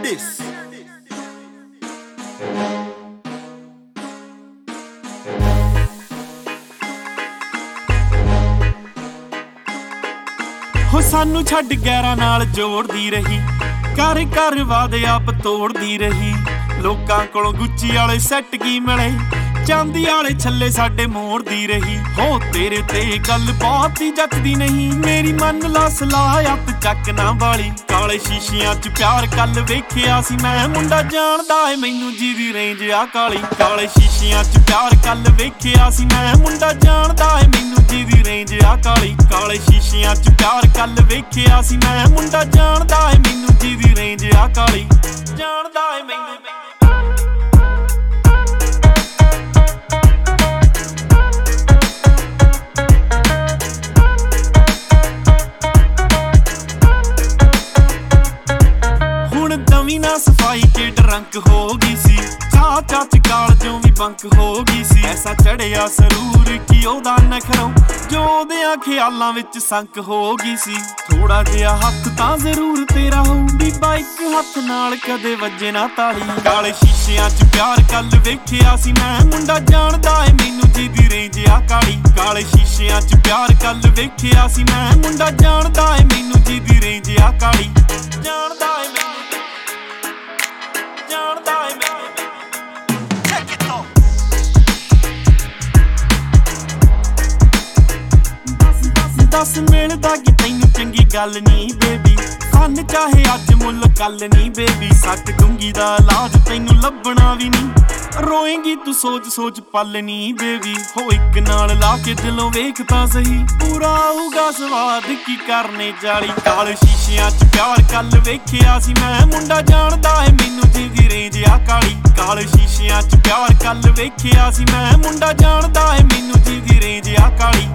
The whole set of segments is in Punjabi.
this. ਹੋ ਸਾਨੂੰ ਛੱਡ ਗੈਰਾਂ ਨਾਲ ਜੋੜਦੀ ਰਹੀ, ਘਰ ਘਰ ਵਾਦੇ ਆਪ ਤੋੜਦੀ ਰਹੀ। ਲੋਕਾਂ ਕੋਲੋਂ ਗੁੱਚੀ ਵਾਲੇ ਸੈੱਟ ਕੀ ਮਿਲੇ, ਚਾਂਦੀ ਵਾਲੇ ਛੱਲੇ ਸਾਡੇ ਮੋੜਦੀ ਰਹੀ। ਹੋ ਤੇਰੇ ਤੇ ਗੱਲ ਬਹੁਤ ਹੀ ਜੱਚਦੀ ਨਹੀਂ, ਮੇਰੀ ਮੰਨ ਲਾ ਸਲਾਹ ਅੱਤ ਚੱਕ ਨਾ ਵਾਲੀ। ਕਾਲੇ ਸ਼ੀਸ਼ਿਆਂ 'ਚ ਪਿਆਰ ਕੱਲ ਵੇਖਿਆ ਸੀ ਮੈਂ, ਮੁੰਡਾ ਜਾਣਦਾ ਏ ਮੈਨੂੰ ਜਿਹਦੀ ਰੇਂਜ ਆ ਕਾਲੀ। ਕਾਲੇ ਸ਼ੀਸ਼ਿਆਂ 'ਚ ਪਿਆਰ ਕੱਲ ਵੇਖਿਆ ਸੀ ਮੈਂ, ਮੁੰਡਾ ਜਾਣਦਾ ਏ ਮੈਨੂੰ ਜਿਹਦੀ ਰੇਂਜ ਆ ਕਾਲੀ। ਕਾਲੇ ਸ਼ੀਸ਼ਿਆਂ 'ਚ ਪਿਆਰ ਕੱਲ ਵੇਖਿਆ ਸੀ ਮੈਂ, ਮੁੰਡਾ ਜਾਣਦਾ ਏ ਮੈਨੂੰ ਜਿਹਦੀ ਰੇਂਜ ਆ ਕਾਲੀ। ਜਾਣਦਾ ਏ ਮੈਨੂੰ। ਦਵੀ ਨਾ ਸਫਾਈ ਕੇ ਡਰੰਕ ਹੋ ਗਈ ਸੀ, ਚਾਚਾ ਚ ਕਾਲਜੋਂ ਵੀ ਬੰਕ ਹੋ ਗਈ ਸੀ। ਐਸਾ ਚੜਿਆ ਸਰੂਰ ਕੀ ਉਹਦਾ ਨਖਰੋਂ, ਜੋ ਉਹਦਿਆਂ ਖਿਆਲਾਂ ਵਿੱਚ ਸੰਕ ਹੋ ਗਈ ਸੀ। ਥੋੜਾ ਜਿਹਾ ਹੱਥ ਤਾਂ ਜ਼ਰੂਰ ਤੇਰਾ ਹੋਊ, ਬੀਬਾ ਇੱਕ ਹੱਥ ਨਾਲ ਕਦੇ ਵੱਜੇ ਨਾ ਤਾਲੀ। ਕਾਲੇ ਸ਼ੀਸ਼ਿਆਂ 'ਚ ਪਿਆਰ ਕੱਲ ਵੇਖਿਆ ਸੀ ਮੈਂ, ਮੁੰਡਾ ਜਾਣਦਾ ਏ ਮੈਨੂੰ ਜਿਹਦੀ ਰੇਂਜ ਆ ਕਾਲੀ। ਕਾਲੇ ਸ਼ੀਸ਼ਿਆਂ 'ਚ ਪਿਆਰ ਕੱਲ ਵੇਖਿਆ ਸੀ ਮੈਂ, ਮੁੰਡਾ ਜਾਣਦਾ ਏ ਮੈਨੂੰ ਜਿਹਦੀ ਰੇਂਜ ਆ ਕਾਲੀ। ਜਾਣਦਾ ਏ ਮੈਨੂੰ। ਦੱਸ ਮਿਲਦਾ ਕਿ ਤੈਨੂੰ ਚੰਗੀ ਗੱਲ ਨੀ ਬੇਬੀ, ਕੰਨ ਚਾਹੇ ਅੱਜ ਮੁੱਲ ਕੱਲ ਨੀ ਬੇਬੀ। ਸੱਟ ਡੂੰਗੀ ਦਾ ਇਲਾਜ ਤੈਨੂੰ ਲੱਭਣਾ ਵੀ ਨੀ, ਰੋਏਂਗੀ ਤੂੰ ਸੋਚ ਸੋਚ ਪਲ ਨੀ ਬੇਬੀ। ਹੋ ਇੱਕ ਨਾਲ ਲਾ ਕੇ ਦਿਲੋਂ ਵੇਖ ਤਾਂ ਸਹੀ, ਪੂਰਾ ਆਊਗਾ ਸਵਾਦ ਕੀ ਕਰਨੇ ਜਾਲੀ। ਕਾਲੇ ਸ਼ੀਸ਼ਿਆਂ 'ਚ ਪਿਆਰ ਕੱਲ ਵੇਖਿਆ ਸੀ ਮੈਂ, ਮੁੰਡਾ ਜਾਣਦਾ ਏ ਮੈਨੂੰ ਜਿਹਦੀ ਰੇਂਜ ਆ ਕਾਲੀ। ਕਾਲੇ ਸ਼ੀਸ਼ਿਆਂ 'ਚ ਪਿਆਰ ਕੱਲ ਵੇਖਿਆ ਸੀ ਮੈਂ, ਮੁੰਡਾ ਜਾਣਦਾ ਏ ਮੈਨੂੰ ਜਿਹਦੀ ਰੇਂਜ ਆ ਕਾਲੀ।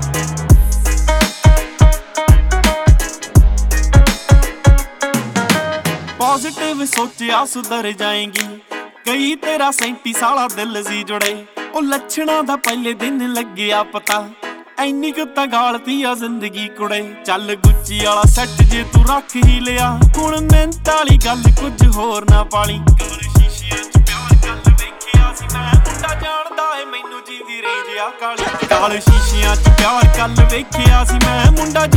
ਪੋਜ਼ਿਟਿਵ ਸੋਚਿਆ ਸੁਧਰ ਜਾਏਗੀ, ਕਈ ਤੇਰਾ 37 ਸਾਲਾ ਦਿਲ ਸੀ ਜੁੜੇ। ਉਹ ਲੱਛਣਾਂ ਦਾ ਪਹਿਲੇ ਦਿਨ ਲੱਗਿਆ ਪਤਾ, ਐਨੀ ਕੁ ਤਾਂ ਗਾਲਤੀ ਆ ਜ਼ਿੰਦਗੀ ਕੁੜੇ। ਚੱਲ ਗੁੱਚੀ ਵਾਲਾ ਸੈੱਟ ਜੇ ਤੂੰ ਰੱਖ ਹੀ ਲਿਆ, ਹੁਣ ਮਿਹਨਤ ਵਾਲੀ ਗੱਲ ਕੁਝ ਹੋਰ ਨਾ ਪਾਲੀ। ਕਾਲੇ ਸ਼ੀਸ਼ਿਆਂ 'ਚ ਪਿਆਰ ਕੱਲ ਵੇਖਿਆ ਸੀ ਮੈਂ, ਮੁੰਡਾ ਜਾਣਦਾ ਏ ਮੈਨੂੰ ਜਿਹਦੀ ਰੇਂਜ ਆ ਕਾਲੀ। ਕਾਲੇ ਸ਼ੀਸ਼ਿਆਂ 'ਚ ਪਿਆਰ ਕੱਲ ਵੇਖਿਆ ਸੀ ਮੈਂ, ਮੁੰਡਾ